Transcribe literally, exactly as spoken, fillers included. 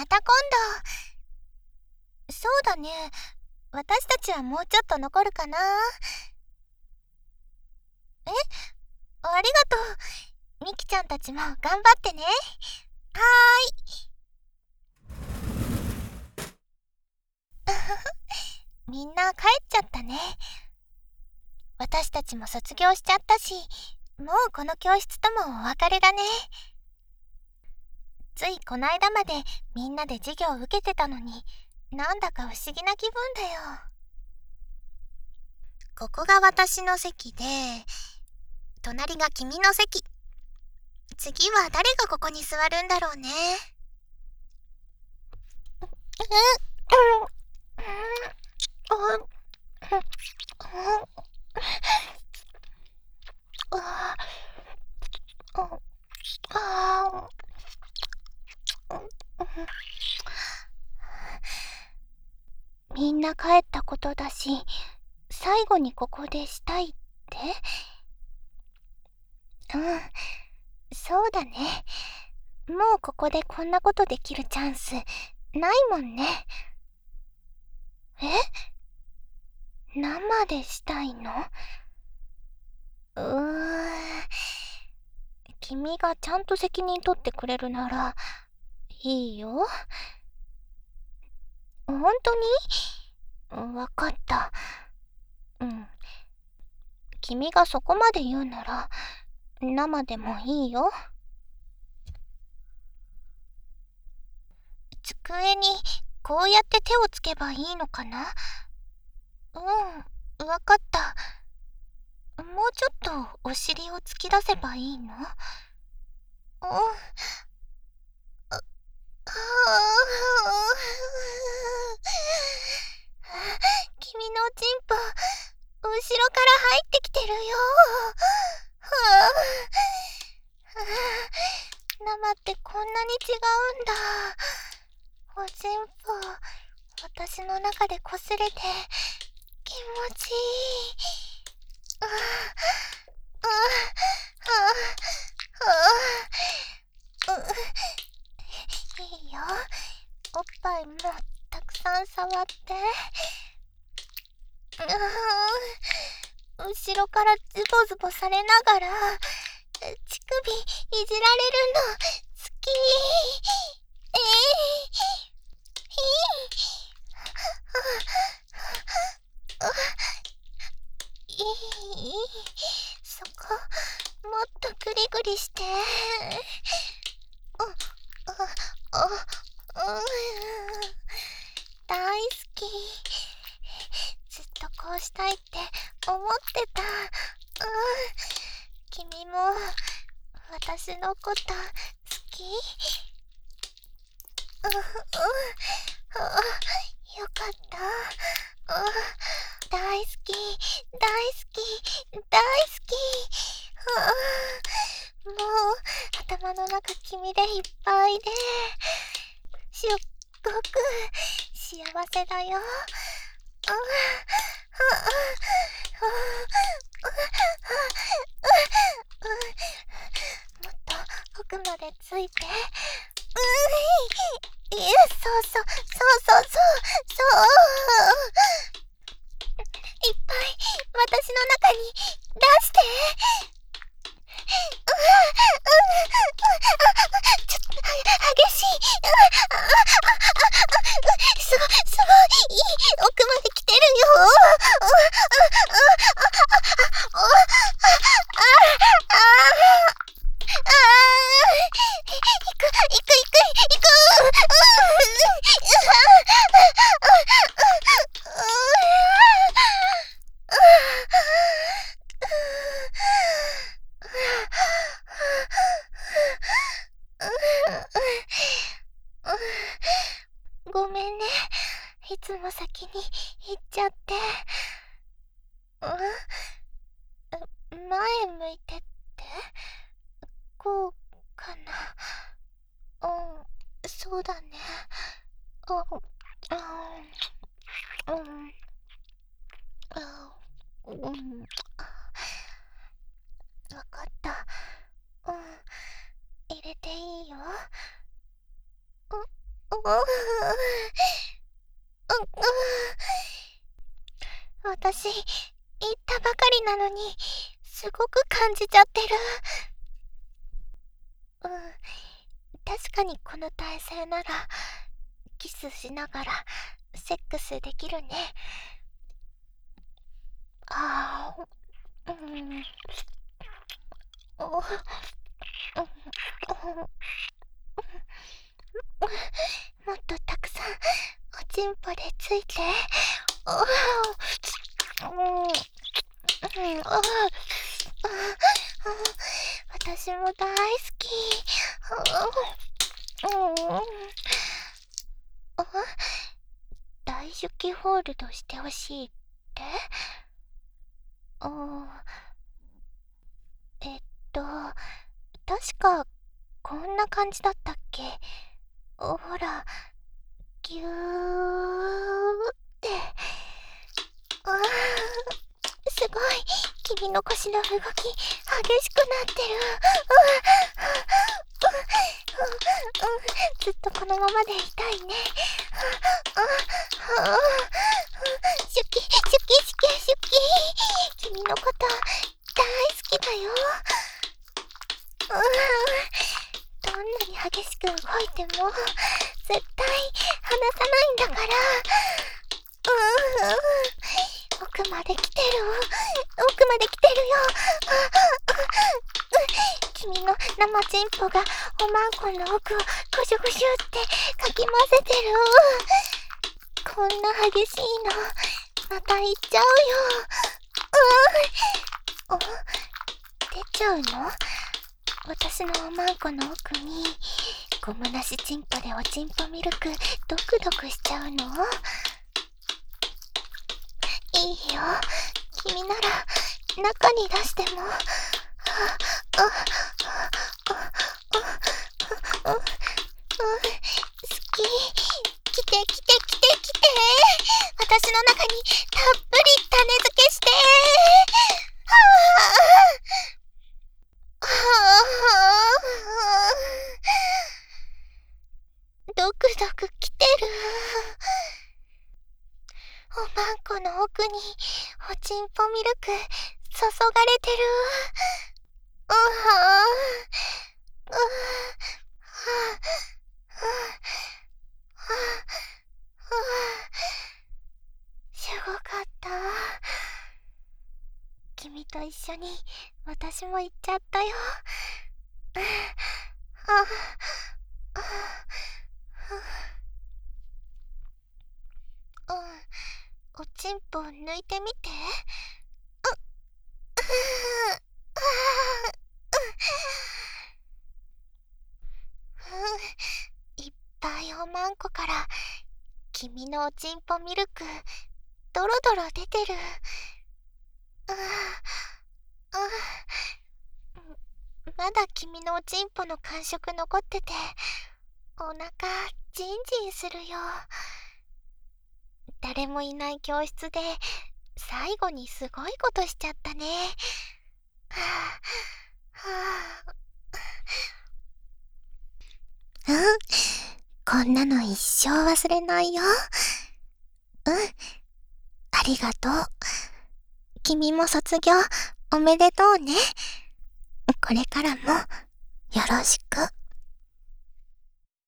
また今度。そうだね。私たちはもうちょっと残るかな。え、ありがとう。みきちゃんたちも頑張ってね。はーい。みんな帰っちゃったね。私たちも卒業しちゃったし、もうこの教室ともお別れだね。ついこの間までみんなで授業を受けてたのに、なんだか不思議な気分だよ。ここが私の席で、隣が君の席。次は誰がここに座るんだろうね。みんな帰ったことだし、最後にここでしたいって？うん、そうだね。もうここでこんなことできるチャンスないもんね。え？生でしたいの？うーん、君がちゃんと責任取ってくれるならいいよ。本当に？わかった。うん。君がそこまで言うなら生でもいいよ。机にこうやって手をつけばいいのかな？うん、わかった。もうちょっとお尻を突き出せばいいの？うん。ああ君のチンポ、後ろから入ってきてるよ。生ってこんなに違うんだ。おちんぽ、私の中で擦れて気持ちいい。あああああいいよ。おっぱいもたくさん触って。う後ろからズボズボされながら乳首いじられるの好き。えー、いい、そこもっとグリグリして。あああ、うん、大好き。ずっとこうしたいって思ってた。うん、君も私のこと好き？うん、うん、あ、よかった。うん、大好き、大好き、大好き。うん、もう頭の中君でいっぱいで、すっごく幸せだよ。もっと奥までついて。うん、いや、そうそう、そうそうそう、そう。いっぱい私の中に出して。ちょっと激しい。すごい、すごい、いい奥まで来てるよ。行く、行く、行く、行く。ごめんね、いつも先に行っちゃって。うん、前向いてって、こうかな。うん、そうだね。うん、うん、うん、うん、わかった。うん、入れていいよ。うん、うん、 私、言ったばかりなのに、すごく感じちゃってる。うん、確かにこの体勢なら、キスしながら、セックスできるね。ああ、うん。おうんもっとたくさんおちんぽでついて。うんうん私も大好き。うん大手記ホールドしてほしいって。あえっと確かこんな感じだったっけ。ほらぎゅーってあーすごい君の腰の動き激しくなってる。ずっとこのままでいたいね。シュキシュキシュキシュキ君のこと大好きだよ。どんなに激しく動いても絶対離さないんだから。奥まで来てる奥まで来てるよ。君の生チンポがおまんこの奥をぐしゅぐしゅってかき混ぜてる。こんな激しいのまた行っちゃうよ。うん、出ちゃうの？私のおまんこの奥にゴムなしチンポでおちんぽミルクドクドクしちゃうの？いいよ、君なら中に出しても。好き。来て来て来て来て。私の中にたっぷり種付けして。ドクドク来てる。おまんこの奥におちんぽミルク注がれてる。うはーうすごかった。君と一緒に私も行っちゃったよ。うん、おちんぽ抜いてみて。いっぱいおまんこから君のおちんぽミルクドロドロ出てる。まだ君のおちんぽの感触残っててお腹ジンジンするよ。誰もいない教室で最後にすごいことしちゃったね。はあはあ、うんこんなの一生忘れないよ。うんありがとう。君も卒業おめでとうね。これからもよろしく。